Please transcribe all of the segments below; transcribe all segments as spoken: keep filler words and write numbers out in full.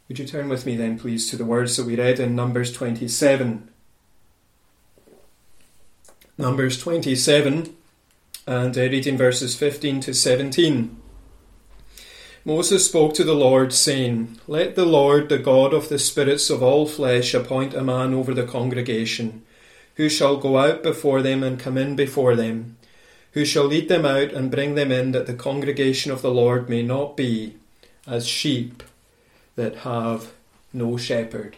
Would you turn with me then, please, to the words that we read in Numbers twenty-seven. Numbers twenty-seven, and uh, reading verses fifteen to seventeen. Moses spoke to the Lord, saying, Let the Lord, the God of the spirits of all flesh, appoint a man over the congregation, who shall go out before them and come in before them, who shall lead them out and bring them in, that the congregation of the Lord may not be as sheep that have no shepherd.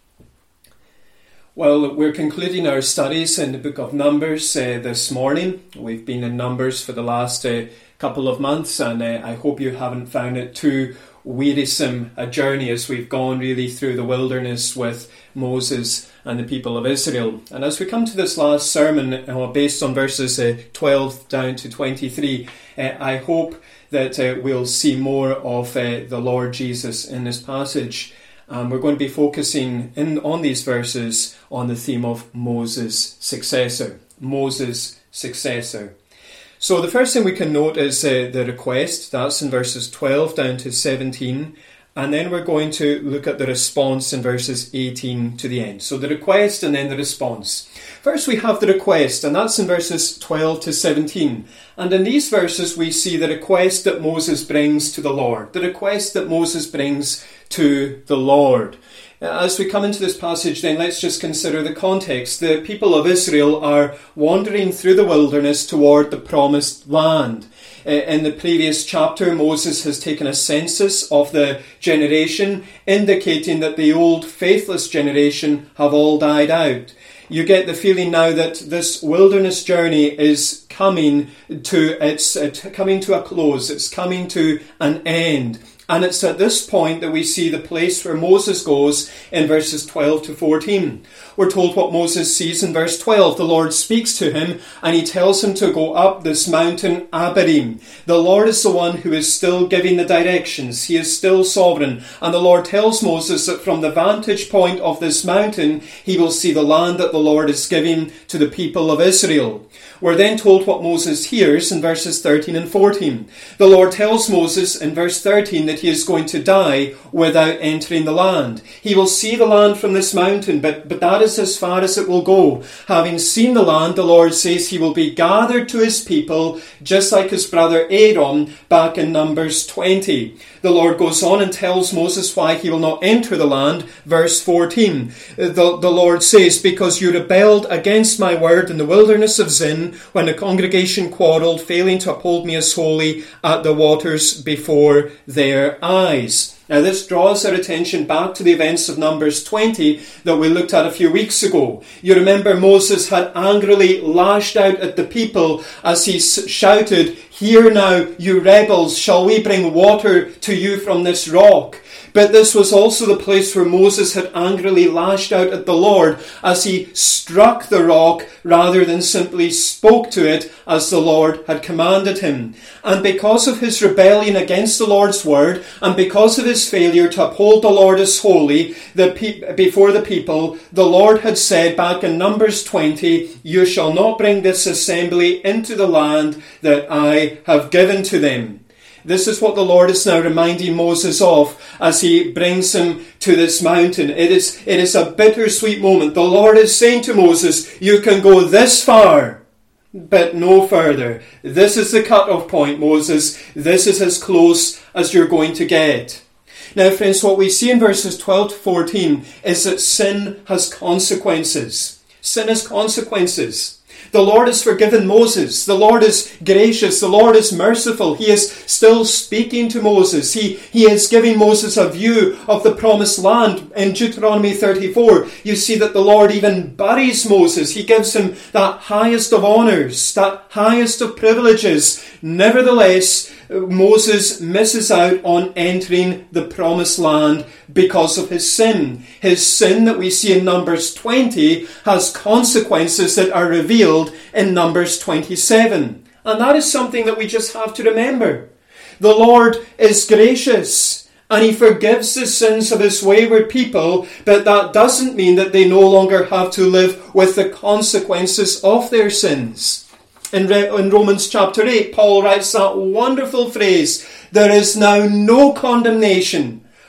Well, we're concluding our studies in the book of Numbers uh, this morning. We've been in Numbers for the last uh, couple of months, and uh, I hope you haven't found it too wearisome a journey as we've gone really through the wilderness with Moses and the people of Israel. And as we come to this last sermon, uh, based on verses uh, twelve down to twenty-three, uh, I hope that uh, we'll see more of uh, the Lord Jesus in this passage. Um, we're going to be focusing in on these verses on the theme of Moses' successor. Moses' successor. So the first thing we can note is uh, the request. That's in verses twelve down to seventeen. And then we're going to look at the response in verses eighteen to the end. So the request and then the response. First we have the request, and that's in verses twelve to seventeen. And in these verses we see the request that Moses brings to the Lord. The request that Moses brings to the Lord. As we come into this passage, then let's just consider the context. The people of Israel are wandering through the wilderness toward the promised land. In the previous chapter, Moses has taken a census of the generation, indicating that the old faithless generation have all died out. You get the feeling now that this wilderness journey is coming to its uh, coming to a close. It's coming to an end. And it's at this point that we see the place where Moses goes in verses twelve to fourteen. We're told what Moses sees in verse twelve. The Lord speaks to him and he tells him to go up this mountain Abarim. The Lord is the one who is still giving the directions. He is still sovereign. And the Lord tells Moses that from the vantage point of this mountain, he will see the land that the Lord is giving to the people of Israel. We're then told what Moses hears in verses thirteen and fourteen. The Lord tells Moses in verse thirteen that he is going to die without entering the land. He will see the land from this mountain, but, but that is as far as it will go. Having seen the land, the Lord says he will be gathered to his people, just like his brother Aaron back in Numbers twenty. The Lord goes on and tells Moses why he will not enter the land. Verse fourteen. The, the Lord says, because you rebelled against my word in the wilderness of Zin, when the congregation quarrelled, failing to uphold me as holy at the waters before their eyes. Now this draws our attention back to the events of Numbers twenty that we looked at a few weeks ago. You remember Moses had angrily lashed out at the people as he shouted, "Hear now, you rebels, shall we bring water to you from this rock?" But this was also the place where Moses had angrily lashed out at the Lord as he struck the rock rather than simply spoke to it as the Lord had commanded him. And because of his rebellion against the Lord's word, and because of his failure to uphold the Lord as holy the pe- before the people, the Lord had said back in Numbers twenty, "You shall not bring this assembly into the land that I have given to them." This is what the Lord is now reminding Moses of as he brings him to this mountain. It is, it is a bittersweet moment. The Lord is saying to Moses, you can go this far, but no further. This is the cut-off point, Moses. This is as close as you're going to get. Now, friends, what we see in verses twelve to fourteen is that sin has consequences. Sin has consequences. The Lord has forgiven Moses. The Lord is gracious. The Lord is merciful. He is still speaking to Moses. He, he is giving Moses a view of the promised land. In Deuteronomy thirty-four, you see that the Lord even buries Moses. He gives him that highest of honours, that highest of privileges. Nevertheless, Moses misses out on entering the promised land because of his sin. His sin that we see in Numbers twenty has consequences that are revealed in Numbers twenty-seven. And that is something that we just have to remember. The Lord is gracious and he forgives the sins of his wayward people, but that doesn't mean that they no longer have to live with the consequences of their sins. In, Re- in Romans chapter eight, Paul writes that wonderful phrase, "There is now no condemnation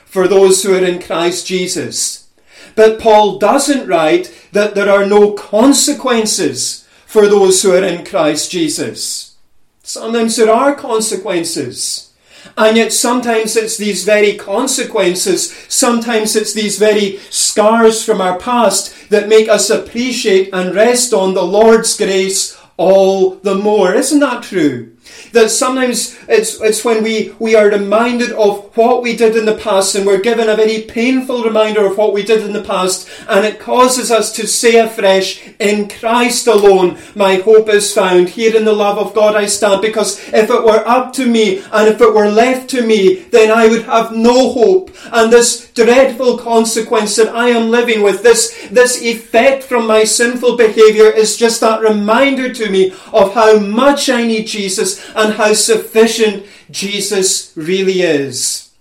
for those who are in Christ Jesus. But Paul doesn't write that there are no consequences for those who are in Christ Jesus. Sometimes there are consequences. And yet sometimes it's these very consequences, sometimes it's these very scars from our past that make us appreciate and rest on the Lord's grace all the more. Isn't that true? That sometimes it's it's when we, we are reminded of what we did in the past, and we're given a very painful reminder of what we did in the past, and it causes us to say afresh, in Christ alone my hope is found. Here in the love of God I stand, because if it were up to me, and if it were left to me, then I would have no hope. And this dreadful consequence that I am living with, this, this effect from my sinful behaviour, is just that reminder to me of how much I need Jesus and how sufficient Jesus really is.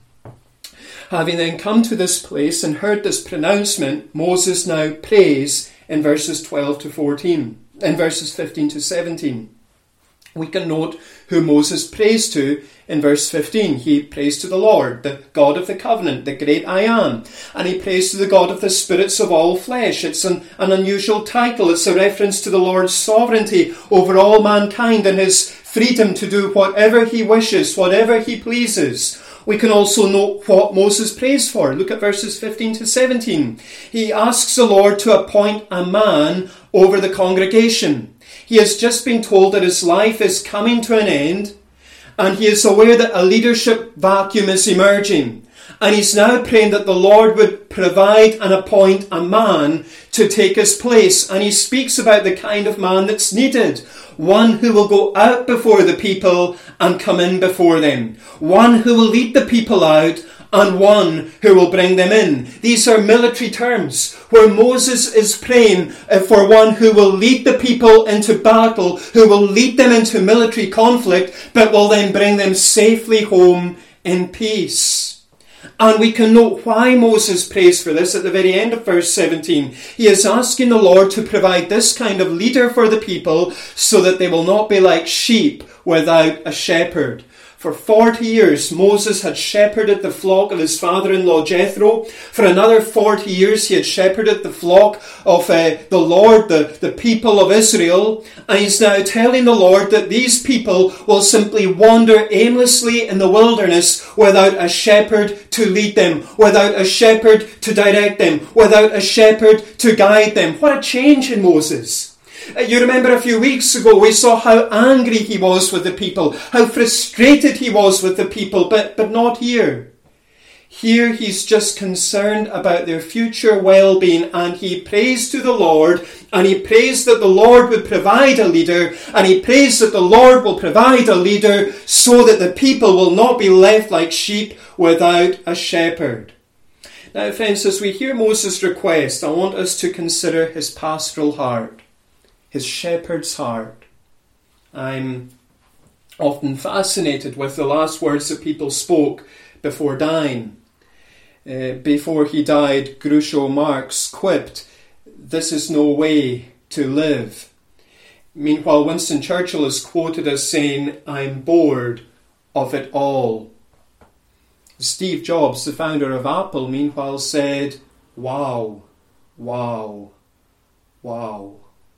Having then come to this place and heard this pronouncement, Moses now prays in verses twelve to fourteen, in verses fifteen to seventeen. We can note who Moses prays to in verse fifteen. He prays to the Lord, the God of the covenant, the great I am. And he prays to the God of the spirits of all flesh. It's an, an unusual title. It's a reference to the Lord's sovereignty over all mankind and his freedom to do whatever he wishes, whatever he pleases. We can also note what Moses prays for. Look at verses fifteen to seventeen. He asks the Lord to appoint a man over the congregation. He has just been told that his life is coming to an end, and he is aware that a leadership vacuum is emerging. And he's now praying that the Lord would provide and appoint a man to take his place. And he speaks about the kind of man that's needed. One who will go out before the people and come in before them. One who will lead the people out, and one who will bring them in. These are military terms, where Moses is praying for one who will lead the people into battle, who will lead them into military conflict, but will then bring them safely home in peace. And we can note why Moses prays for this at the very end of verse seventeen. He is asking the Lord to provide this kind of leader for the people so that they will not be like sheep without a shepherd. For forty years, Moses had shepherded the flock of his father-in-law Jethro. For another forty years, he had shepherded the flock of uh, the Lord, the, the people of Israel. And he's now telling the Lord that these people will simply wander aimlessly in the wilderness without a shepherd to lead them, without a shepherd to direct them, without a shepherd to guide them. What a change in Moses. You remember a few weeks ago we saw how angry he was with the people, how frustrated he was with the people, but, but not here. Here he's just concerned about their future well-being, and he prays to the Lord, and he prays that the Lord would provide a leader, and he prays that the Lord will provide a leader so that the people will not be left like sheep without a shepherd. Now, friends, as we hear Moses' request, I want us to consider his pastoral heart. His shepherd's heart. I'm often fascinated with the last words that people spoke before dying. Uh, before he died, Groucho Marx quipped, "This is no way to live." Meanwhile, Winston Churchill is quoted as saying, "I'm bored of it all." Steve Jobs, the founder of Apple, meanwhile said, "Wow, wow, wow."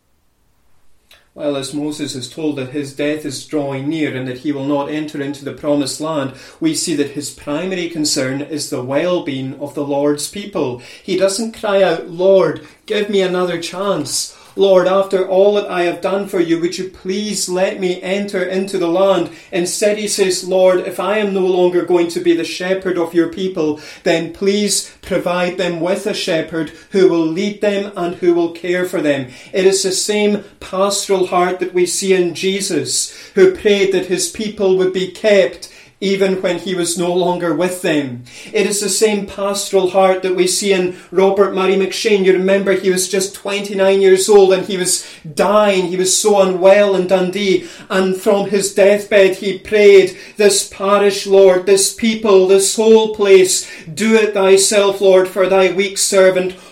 Well, as Moses is told that his death is drawing near and that he will not enter into the promised land, we see that his primary concern is the well-being of the Lord's people. He doesn't cry out, "Lord, give me another chance. Lord, after all that I have done for you, would you please let me enter into the land?" Instead he says, "Lord, if I am no longer going to be the shepherd of your people, then please provide them with a shepherd who will lead them and who will care for them." It is the same pastoral heart that we see in Jesus, who prayed that his people would be kept even when he was no longer with them. It is the same pastoral heart that we see in Robert Murray M'Cheyne. You remember he was just twenty-nine years old and he was dying. He was so unwell in Dundee. And from his deathbed he prayed, "This parish, Lord, this people, this whole place, do it thyself, Lord, for thy weak servant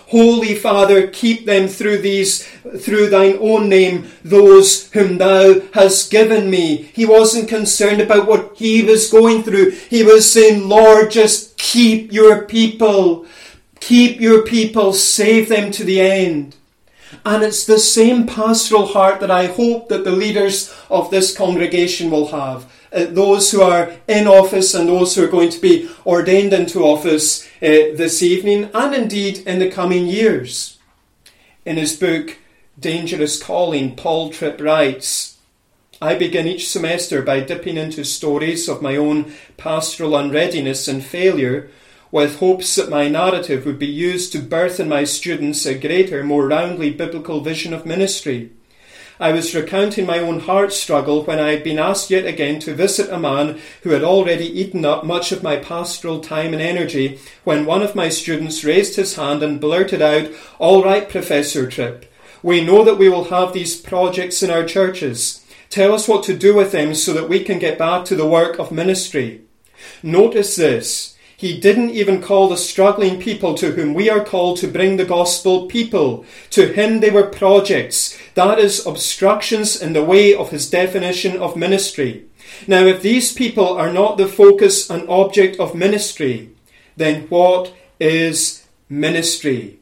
Holy Father, keep them through these, through thine own name, those whom thou hast given me. He wasn't concerned about what he was going through. He was saying, Lord, just keep your people. Keep your people. Save them to the end. And it's the same pastoral heart that I hope that the leaders of this congregation will have. Uh, those who are in office and those who are going to be ordained into office uh, this evening and indeed in the coming years. In his book, Dangerous Calling, Paul Tripp writes, I begin each semester by dipping into stories of my own pastoral unreadiness and failure, with hopes that my narrative would be used to birth in my students a greater, more roundly biblical vision of ministry. I was recounting my own heart struggle when I had been asked yet again to visit a man who had already eaten up much of my pastoral time and energy, when one of my students raised his hand and blurted out, All right, Professor Tripp, we know that we will have these projects in our churches. Tell us what to do with them so that we can get back to the work of ministry. Notice this. He didn't even call the struggling people to whom we are called to bring the gospel people. To him they were projects. That is, obstructions in the way of his definition of ministry. Now, if these people are not the focus and object of ministry, then what is ministry?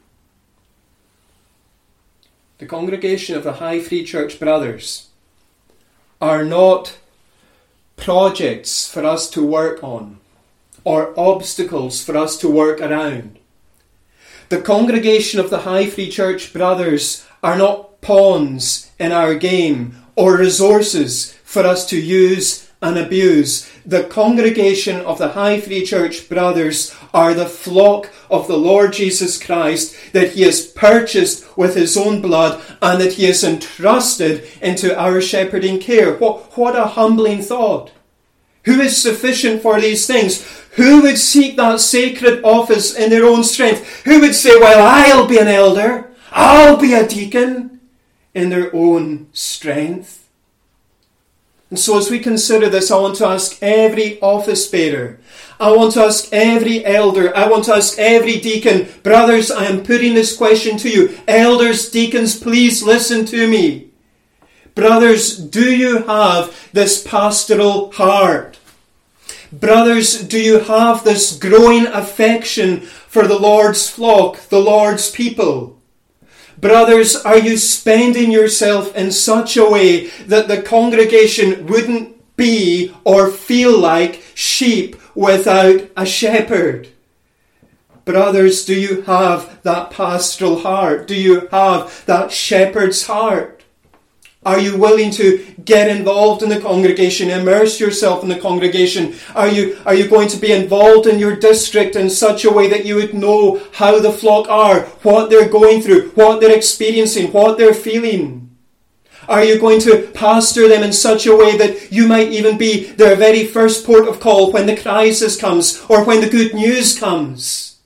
The congregation of the High Free Church Brothers are not projects for us to work on, or obstacles for us to work around. The congregation of the High Free Church Brothers are not pawns in our game or resources for us to use and abuse. The congregation of the High Free Church Brothers are the flock of the Lord Jesus Christ that he has purchased with his own blood and that he has entrusted into our shepherding care. What, what a humbling thought. Who is sufficient for these things? Who would seek that sacred office in their own strength? Who would say, well, I'll be an elder, I'll be a deacon, in their own strength? And so as we consider this, I want to ask every office bearer, I want to ask every elder, I want to ask every deacon, brothers, I am putting this question to you. Elders, deacons, please listen to me. Brothers, do you have this pastoral heart? Brothers, do you have this growing affection for the Lord's flock, the Lord's people? Brothers, are you spending yourself in such a way that the congregation wouldn't be or feel like sheep without a shepherd? Brothers, do you have that pastoral heart? Do you have that shepherd's heart? Are you willing to get involved in the congregation, immerse yourself in the congregation? Are you, are you going to be involved in your district in such a way that you would know how the flock are, what they're going through, what they're experiencing, what they're feeling? Are you going to pastor them in such a way that you might even be their very first port of call when the crisis comes or when the good news comes?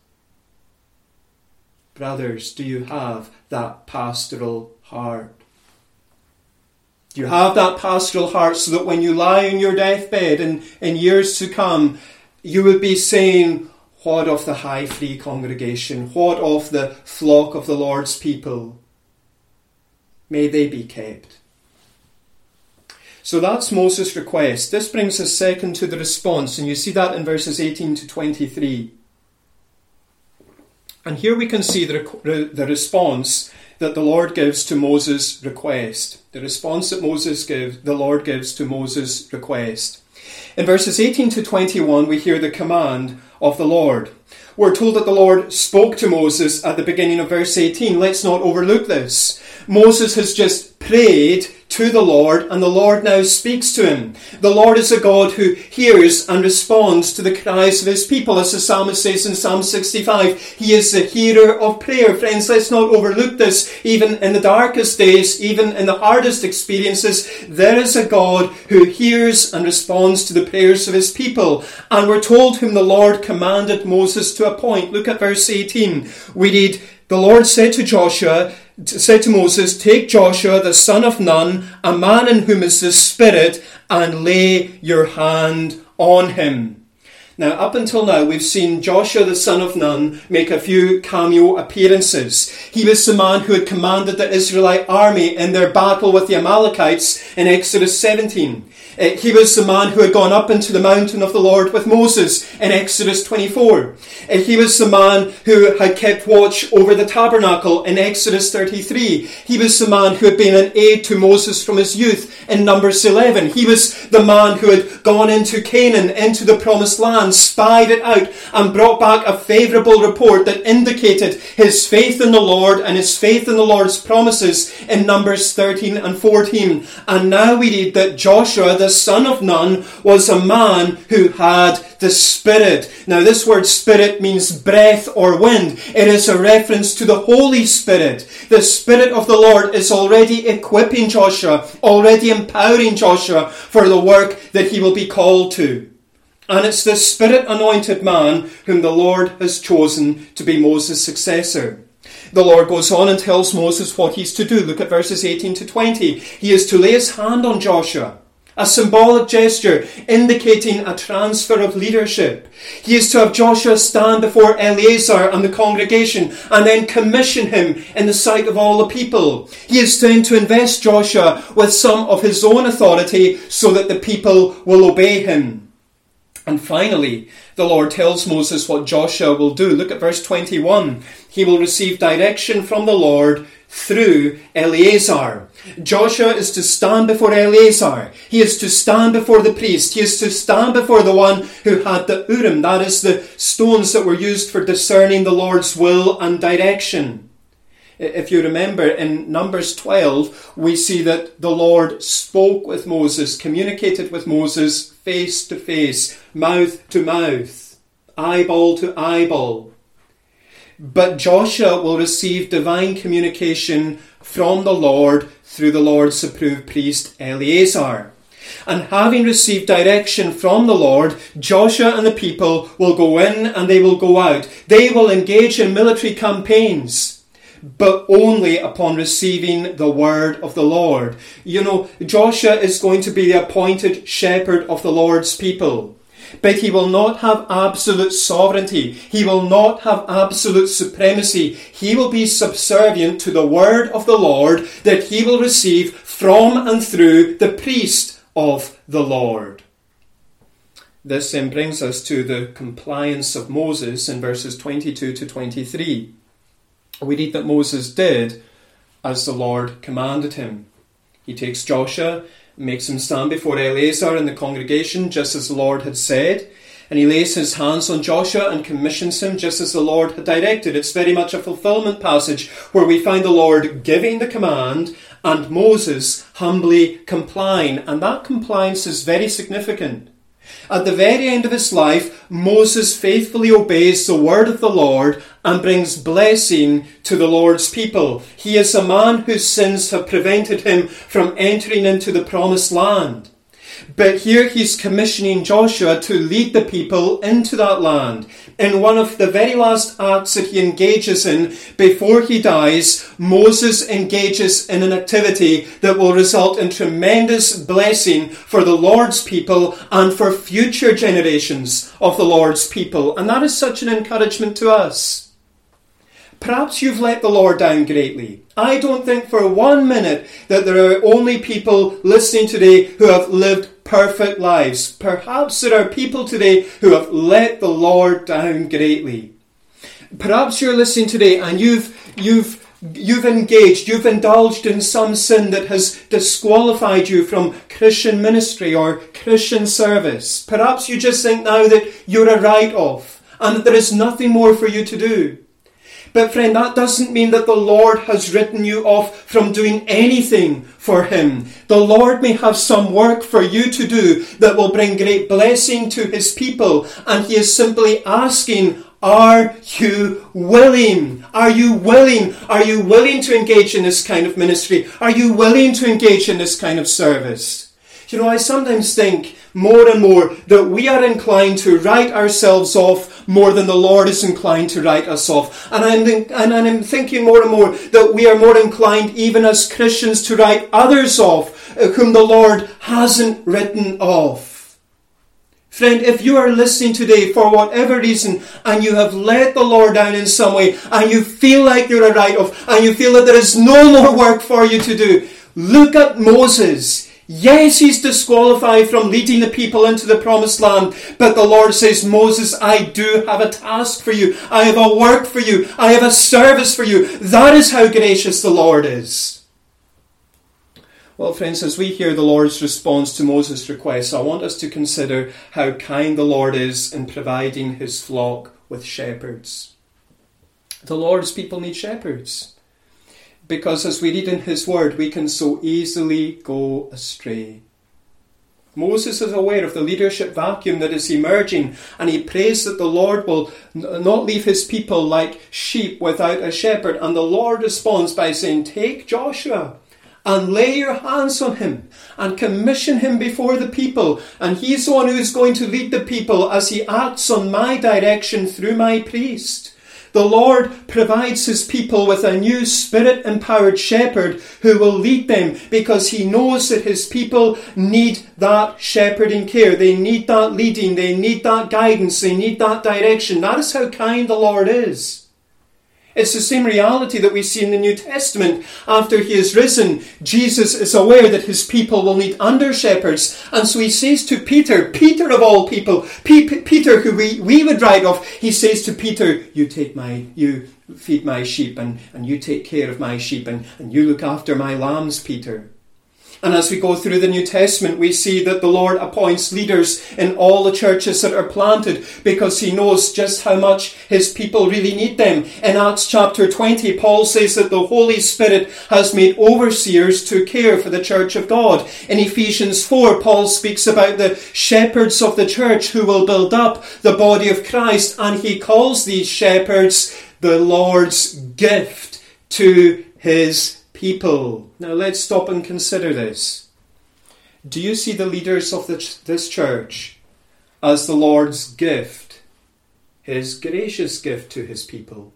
Brothers, do you have that pastoral heart? Do you have that pastoral heart so that when you lie on your deathbed in, in years to come, you will be saying, what of the High Free congregation? What of the flock of the Lord's people? May they be kept. So that's Moses' request. This brings us second to the response, and you see that in verses eighteen to twenty-three. And here we can see the, the response that the Lord gives to Moses' request. The response that Moses gives, the Lord gives to Moses' request. In verses eighteen to twenty-one, we hear the command of the Lord. We're told that the Lord spoke to Moses at the beginning of verse eighteen. Let's not overlook this. Moses has just prayed to the Lord, and the Lord now speaks to him. The Lord is a God who hears and responds to the cries of his people. As the psalmist says in Psalm sixty-five, he is the hearer of prayer. Friends, let's not overlook this. Even in the darkest days, even in the hardest experiences, there is a God who hears and responds to the prayers of his people. And we're told whom the Lord commanded Moses to appoint. Look at verse eighteen. We read, the Lord said to Joshua, said to Moses, take Joshua the son of Nun, a man in whom is the Spirit, and lay your hand on him. Now, up until now, we've seen Joshua the son of Nun make a few cameo appearances. He was the man who had commanded the Israelite army in their battle with the Amalekites in Exodus seventeen. Uh, he was the man who had gone up into the mountain of the Lord with Moses in Exodus twenty-four. Uh, he was the man who had kept watch over the tabernacle in Exodus thirty-three. He was the man who had been an aid to Moses from his youth in Numbers eleven. He was the man who had gone into Canaan, into the promised land, spied it out, and brought back a favourable report that indicated his faith in the Lord and his faith in the Lord's promises in Numbers thirteen and fourteen. And now we read that Joshua, the son of Nun, was a man who had the Spirit. Now, this word Spirit means breath or wind. It is a reference to the Holy Spirit. The Spirit of the Lord is already equipping Joshua, already empowering Joshua for the work that he will be called to. And it's the Spirit-anointed man whom the Lord has chosen to be Moses' successor. The Lord goes on and tells Moses what he's to do. Look at verses eighteen to twenty. He is to lay his hand on Joshua, a symbolic gesture indicating a transfer of leadership. He is to have Joshua stand before Eleazar and the congregation and then commission him in the sight of all the people. He is then to invest Joshua with some of his own authority so that the people will obey him. And finally, the Lord tells Moses what Joshua will do. Look at verse twenty-one. He will receive direction from the Lord through Eleazar. Joshua is to stand before Eleazar. He is to stand before the priest. He is to stand before the one who had the Urim, that is the stones that were used for discerning the Lord's will and direction. If you remember, in Numbers twelve, we see that the Lord spoke with Moses, communicated with Moses face to face, mouth to mouth, eyeball to eyeball. But Joshua will receive divine communication from the Lord through the Lord's approved priest Eleazar. And having received direction from the Lord, Joshua and the people will go in and they will go out. They will engage in military campaigns, but only upon receiving the word of the Lord. You know, Joshua is going to be the appointed shepherd of the Lord's people. But he will not have absolute sovereignty. He will not have absolute supremacy. He will be subservient to the word of the Lord that he will receive from and through the priest of the Lord. This then brings us to the compliance of Moses in verses twenty-two to twenty-three. We read that Moses did as the Lord commanded him. He takes Joshua, makes him stand before Eleazar and the congregation, just as the Lord had said, and he lays his hands on Joshua and commissions him just as the Lord had directed. It's very much a fulfillment passage where we find the Lord giving the command and Moses humbly complying, and that compliance is very significant. At the very end of his life, Moses faithfully obeys the word of the Lord and brings blessing to the Lord's people. He is a man whose sins have prevented him from entering into the promised land. But here he's commissioning Joshua to lead the people into that land. In one of the very last acts that he engages in before he dies, Moses engages in an activity that will result in tremendous blessing for the Lord's people and for future generations of the Lord's people. And that is such an encouragement to us. Perhaps you've let the Lord down greatly. I don't think for one minute that there are only people listening today who have lived perfect lives. Perhaps there are people today who have let the Lord down greatly. Perhaps you're listening today and you've you've you've engaged, you've indulged in some sin that has disqualified you from Christian ministry or Christian service. Perhaps you just think now that you're a write-off and that there is nothing more for you to do. But friend, that doesn't mean that the Lord has written you off from doing anything for him. The Lord may have some work for you to do that will bring great blessing to his people. And he is simply asking, are you willing? Are you willing? Are you willing to engage in this kind of ministry? Are you willing to engage in this kind of service? You know, I sometimes think more and more that we are inclined to write ourselves off more than the Lord is inclined to write us off. And I'm, and I'm thinking more and more that we are more inclined, even as Christians, to write others off whom the Lord hasn't written off. Friend, if you are listening today for whatever reason and you have let the Lord down in some way and you feel like you're a write-off and you feel that there is no more work for you to do, look at Moses. Yes, he's disqualified from leading the people into the promised land, but the Lord says, Moses, I do have a task for you. I have a work for you. I have a service for you. That is how gracious the Lord is. Well, friends, as we hear the Lord's response to Moses' request, I want us to consider how kind the Lord is in providing his flock with shepherds. The Lord's people need shepherds, because as we read in his word, we can so easily go astray. Moses is aware of the leadership vacuum that is emerging, and he prays that the Lord will not leave his people like sheep without a shepherd. And the Lord responds by saying, take Joshua and lay your hands on him and commission him before the people. And he's the one who is going to lead the people as he acts on my direction through my priest. The Lord provides his people with a new spirit-empowered shepherd who will lead them, because he knows that his people need that shepherding care. They need that leading. They need that guidance. They need that direction. That is how kind the Lord is. It's the same reality that we see in the New Testament. After he is risen, Jesus is aware that his people will need under-shepherds. And so he says to Peter, Peter of all people, P- Peter who we, we would write off, he says to Peter, you take my, you feed my sheep and, and you take care of my sheep and, and you look after my lambs, Peter. And as we go through the New Testament, we see that the Lord appoints leaders in all the churches that are planted, because he knows just how much his people really need them. In Acts chapter twenty, Paul says that the Holy Spirit has made overseers to care for the church of God. In Ephesians four, Paul speaks about the shepherds of the church who will build up the body of Christ, and he calls these shepherds the Lord's gift to his people. Now let's stop and consider this. Do you see the leaders of the, this church as the Lord's gift, his gracious gift to his people?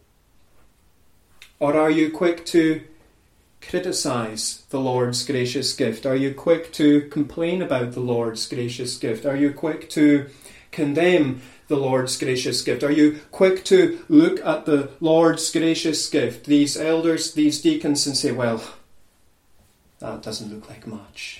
Or are you quick to criticize the Lord's gracious gift? Are you quick to complain about the Lord's gracious gift? Are you quick to condemn the Lord's gracious gift? Are you quick to look at the Lord's gracious gift, these elders, these deacons, and say, well, that doesn't look like much?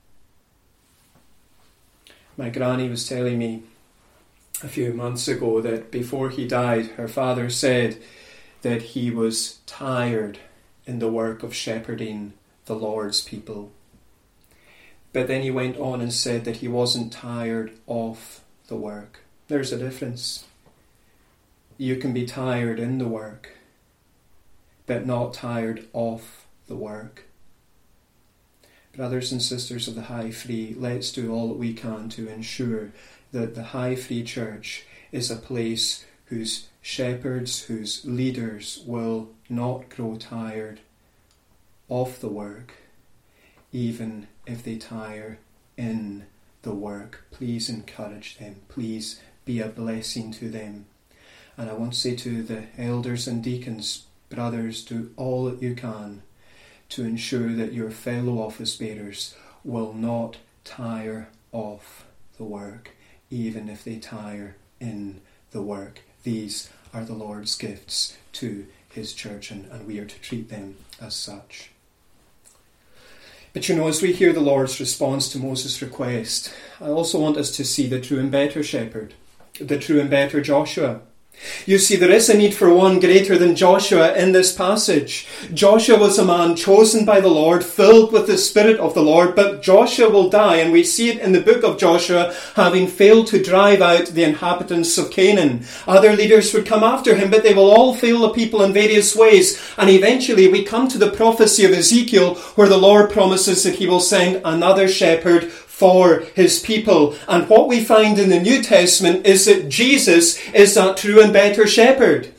My granny was telling me a few months ago that before he died, her father said that he was tired in the work of shepherding the Lord's people. But then he went on and said that he wasn't tired of the work. There's a difference. You can be tired in the work, but not tired of the work. Brothers and sisters of the High Free, let's do all that we can to ensure that the High Free Church is a place whose shepherds, whose leaders will not grow tired of the work, even if they tire in the work. Please encourage them. Please be a blessing to them. And I want to say to the elders and deacons, brothers, do all that you can to ensure that your fellow office bearers will not tire of the work, even if they tire in the work. These are the Lord's gifts to his church, and, and we are to treat them as such. But you know, as we hear the Lord's response to Moses' request, I also want us to see the true and better shepherd, the true and better Joshua. You see, there is a need for one greater than Joshua in this passage. Joshua was a man chosen by the Lord, filled with the Spirit of the Lord, but Joshua will die, and we see it in the book of Joshua, having failed to drive out the inhabitants of Canaan. Other leaders would come after him, but they will all fail the people in various ways, and eventually we come to the prophecy of Ezekiel, where the Lord promises that he will send another shepherd for his people. And what we find in the New Testament is that Jesus is that true and better shepherd.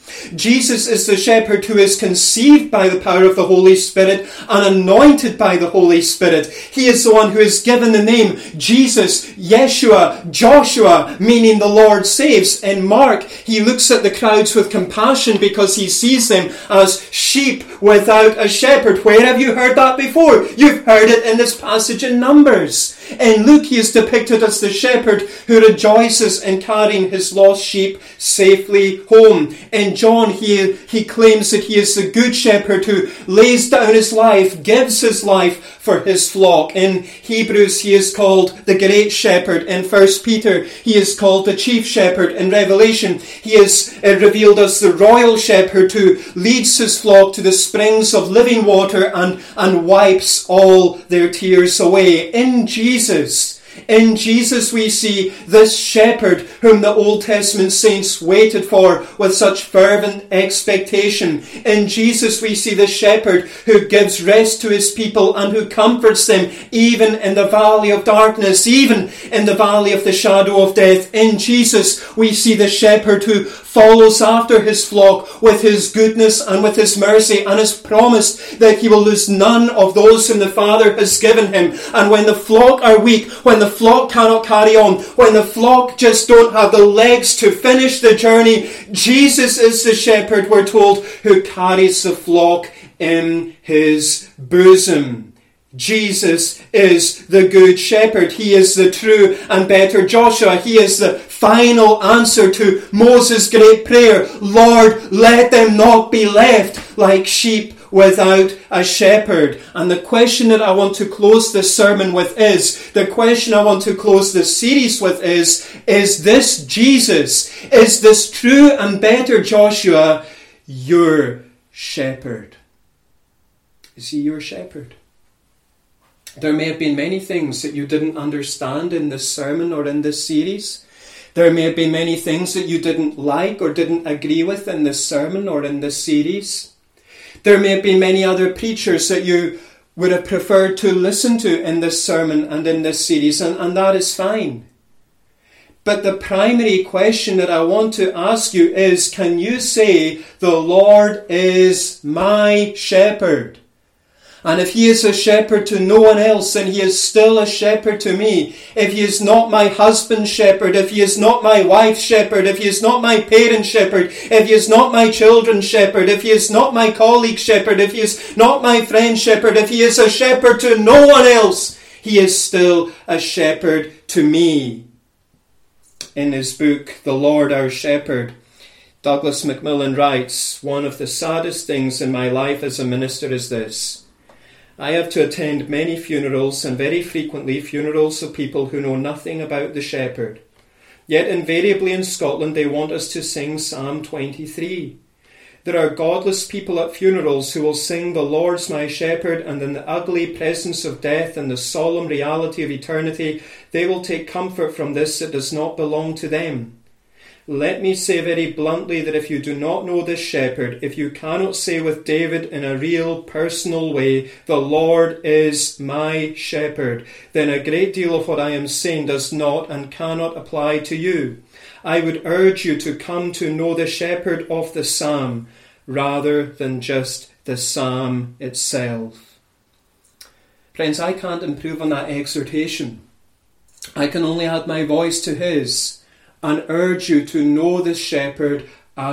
Jesus is the shepherd who is conceived by the power of the Holy Spirit and anointed by the Holy Spirit. He is the one who is given the name Jesus, Yeshua, Joshua, meaning the Lord saves. In Mark, he looks at the crowds with compassion because he sees them as sheep without a shepherd. Where have you heard that before? You've heard it in this passage in Numbers. In Luke, he is depicted as the shepherd who rejoices in carrying his lost sheep safely home. In John, he, he claims that he is the good shepherd who lays down his life, gives his life for his flock. In Hebrews, he is called the great shepherd. In First Peter, he is called the chief shepherd. In Revelation, he is uh, revealed as the royal shepherd who leads his flock to the springs of living water and, and wipes all their tears away. In Jesus, In Jesus we see this shepherd whom the Old Testament saints waited for with such fervent expectation. In Jesus we see the shepherd who gives rest to his people and who comforts them even in the valley of darkness, even in the valley of the shadow of death. In Jesus we see the shepherd who follows after his flock with his goodness and with his mercy and has promised that he will lose none of those whom the Father has given him. And when the flock are weak, when the flock cannot carry on, when the flock just don't have the legs to finish the journey, Jesus is the shepherd, we're told, who carries the flock in his bosom. Jesus is the good shepherd. He is the true and better Joshua. He is the final answer to Moses' great prayer. Lord, let them not be left like sheep without a shepherd. And the question that I want to close this sermon with is, the question I want to close this series with is, is this Jesus, is this true and better Joshua your shepherd? Is he your shepherd? There may have been many things that you didn't understand in this sermon or in this series. There may have been many things that you didn't like or didn't agree with in this sermon or in this series. There may have been many other preachers that you would have preferred to listen to in this sermon and in this series, and, and that is fine. But the primary question that I want to ask you is, can you say, the Lord is my shepherd? And if he is a shepherd to no one else, then he is still a shepherd to me. If he is not my husband's shepherd, if he is not my wife's shepherd, if he is not my parent's shepherd, if he is not my children's shepherd, if he is not my colleague's shepherd, if he is not my friend's shepherd, if he is a shepherd to no one else, he is still a shepherd to me. In his book, The Lord Our Shepherd, Douglas Macmillan writes, one of the saddest things in my life as a minister is this. I have to attend many funerals, and very frequently funerals of people who know nothing about the shepherd. Yet invariably in Scotland they want us to sing Psalm twenty-three. There are godless people at funerals who will sing the Lord's my shepherd, and in the ugly presence of death and the solemn reality of eternity, they will take comfort from this that does not belong to them. Let me say very bluntly that if you do not know this shepherd, if you cannot say with David in a real personal way, the Lord is my shepherd, then a great deal of what I am saying does not and cannot apply to you. I would urge you to come to know the shepherd of the psalm rather than just the psalm itself. Friends, I can't improve on that exhortation. I can only add my voice to his and urge you to know the shepherd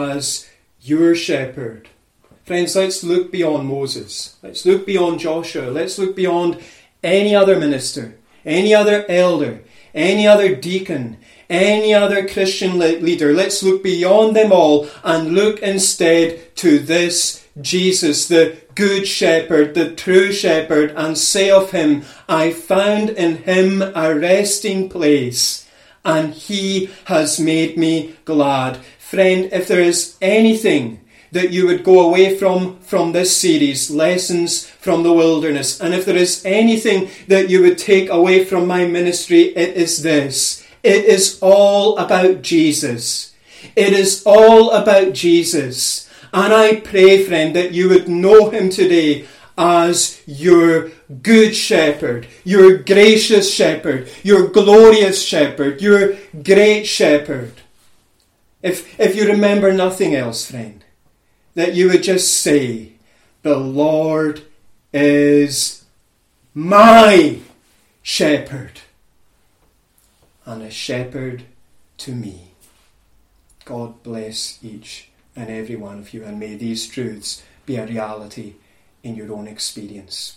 as your shepherd. Friends, let's look beyond Moses. Let's look beyond Joshua. Let's look beyond any other minister, any other elder, any other deacon, any other Christian leader. Let's look beyond them all and look instead to this Jesus, the good shepherd, the true shepherd, and say of him, I found in him a resting place, and he has made me glad. Friend, if there is anything that you would go away from from this series, Lessons from the Wilderness, and if there is anything that you would take away from my ministry, it is this. It is all about Jesus. It is all about Jesus. And I pray, friend, that you would know him today as your good shepherd, your gracious shepherd, your glorious shepherd, your great shepherd. If, if you remember nothing else, friend, that you would just say, the Lord is my shepherd, and a shepherd to me. God bless each and every one of you, and may these truths be a reality in your own experience.